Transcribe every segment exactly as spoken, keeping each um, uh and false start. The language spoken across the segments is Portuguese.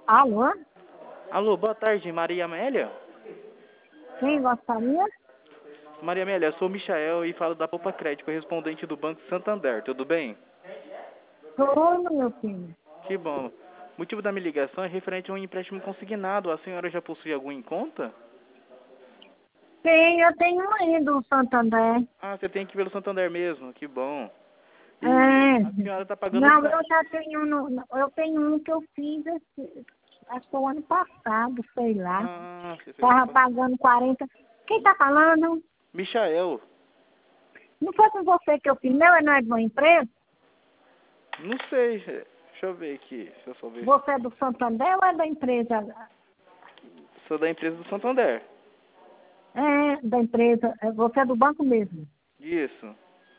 Alô? Alô, boa tarde, Maria Amélia? Quem gostaria? Maria Amélia, eu sou o Michael e falo da Poupa Crédito, correspondente do Banco Santander, tudo bem? Tudo, meu filho. Que bom. O motivo da minha ligação é referente a um empréstimo consignado. A senhora já possui algum em conta? Sim, eu tenho um aí do Santander. Ah, você tem que ir pelo Santander mesmo, que bom. E É. a senhora está pagando Não, quanto? eu já tenho, no- eu tenho um que eu fiz, esse, acho que o ano passado, sei lá. Ah, você fez Estava ano passado. pagando quarenta. Quem tá falando? Michael, Não foi com você que eu fiz, não? Não é de uma empresa? não sei, deixa eu ver aqui, se eu souber. Você é do Santander ou é da empresa? Sou da empresa do Santander. É, da empresa. É, você é do banco mesmo? Isso.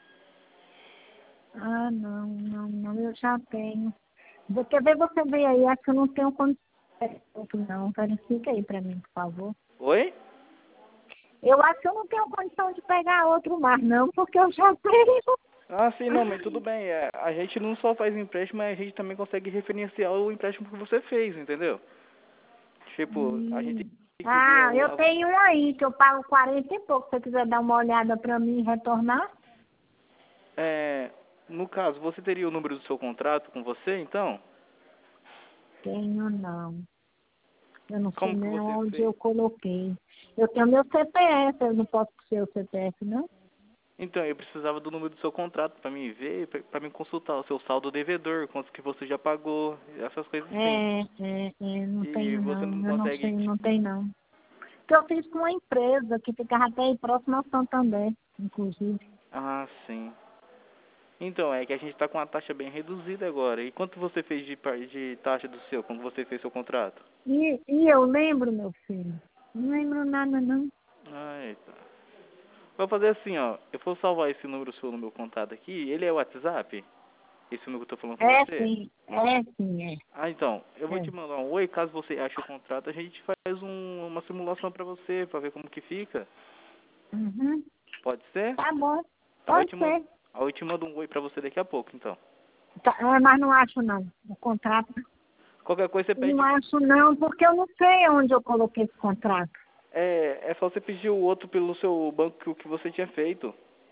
Ah, não, não, não, eu já tenho. Quer ver você ver aí, acho que eu não tenho condição. Não, verifica aí para mim, por favor. Oi? Eu acho que eu não tenho condição de pegar outro mais, não, porque eu já tenho. Ah, sim, não, mas tudo bem. É, a gente não só faz empréstimo, mas a gente também consegue referenciar o empréstimo que você fez, entendeu? Tipo, a gente Hum. tem que ver Ah, o... eu a- tenho um aí, que eu pago quarenta e pouco. Se você quiser dar uma olhada para mim e retornar? é, no caso, você teria o número do seu contrato com você, então? Tenho não. Eu não sei Como que nem você onde fez? eu coloquei. Eu tenho meu C P F, eu não posso ser o C P F, não? Então, eu precisava do número do seu contrato para mim ver, para mim consultar o seu saldo devedor, quanto que você já pagou, essas coisas assim. É, é, é, não E tenho você não, não eu não consegue... sei, não tem não. Que eu fiz com uma empresa que ficava até aí próximo ao Santander, inclusive. Ah, sim. Então, é que a gente está com uma taxa bem reduzida agora. E quanto você fez de, par- de taxa do seu, quando você fez seu contrato? E, e eu lembro, meu filho, não lembro nada não. Ah, eita. Vou fazer assim, ó. Eu vou salvar esse número seu no meu contato aqui. Ele é o WhatsApp? Esse número que eu tô falando com É você? sim, é sim, é. Ah, então. Eu vou é. te mandar um oi. Caso você ache o contrato, a gente faz um, uma simulação pra você, pra ver como que fica. Uhum. Pode ser? Tá bom, Aí eu pode te mando, ser. aí eu te mando um oi pra você daqui a pouco, então. Tá, é, mas não acho não, o contrato. Qualquer coisa você Não pede. acho não, porque eu não sei onde eu coloquei esse contrato. É, é só você pedir o outro pelo seu banco que, o que você tinha feito.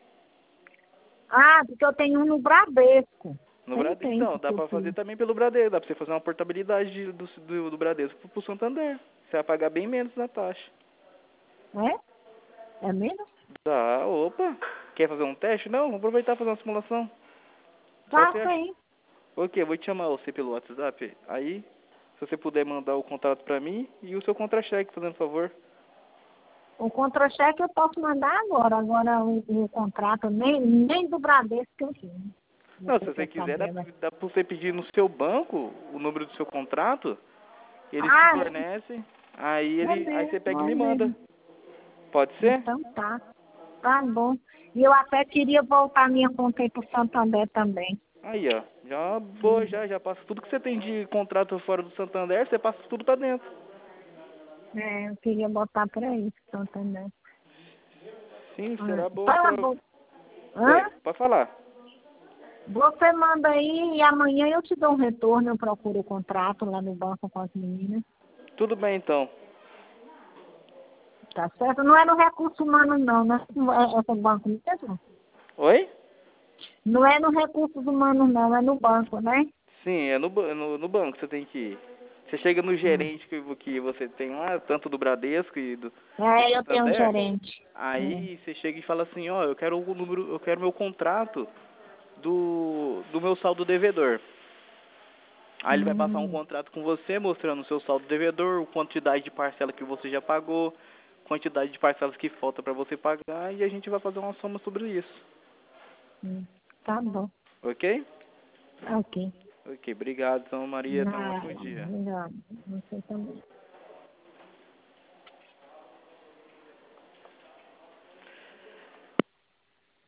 Ah, porque eu tenho um no Bradesco. No Tem Bradesco. Então, tempo dá que eu pra fazer fiz. também pelo Bradesco. Dá pra você fazer uma portabilidade de- do, do, do Bradesco pro, pro Santander. Você vai pagar bem menos na taxa. É? É mesmo? Dá, opa. Quer fazer um teste? Não, vamos aproveitar e fazer uma simulação. Só você Faça acha. aí. Ok, eu vou te chamar você pelo WhatsApp. Aí, se você puder mandar o contato pra mim e o seu contra-cheque, fazendo favor. O contra-cheque eu posso mandar agora. Agora o, o contrato, nem, nem do Bradesco que eu tenho. Não, se Você você quer quiser, dá, saber, né? dá pra você pedir no seu banco o número do seu contrato. Eles te Ah, fornecem. Aí, é ele, aí você mesmo, pega e é me manda. mesmo. Pode ser? Então tá. Tá bom. E eu até queria voltar minha conta aí pro Santander também. Aí, ó. Já boa, Hum. já, já passa tudo que você tem de contrato fora do Santander, você passa tudo pra dentro. É, eu queria botar por aí pro Santander. Sim, Ah, será boa tá pra... bom. Oi, Hã? pode falar. Você manda aí e amanhã eu te dou um retorno, eu procuro o contrato lá no banco com as meninas. Tudo bem, então. Tá certo? Não é no recurso humano não, né? Não é esse banco mesmo? Oi? Não é no recursos humanos não, é no banco, né? Sim, é no, ba- no, no banco que você tem que ir. Você chega no Hum. gerente que, que você tem lá, tanto do Bradesco e do, do É, eu tenho um Santander. gerente. É. Aí você chega e fala assim, ó, eu quero o número, eu quero meu contrato do, do meu saldo devedor. Aí ele vai passar um Hum, contrato com você, mostrando o seu saldo devedor, quantidade de parcela que você já pagou, quantidade de parcelas que falta para você pagar, e a gente vai fazer uma soma sobre isso. hum. Tá bom. Ok? Ok. Ok, obrigado, então, Maria. Tenha um Ah, ótimo dia. melhor. Você também.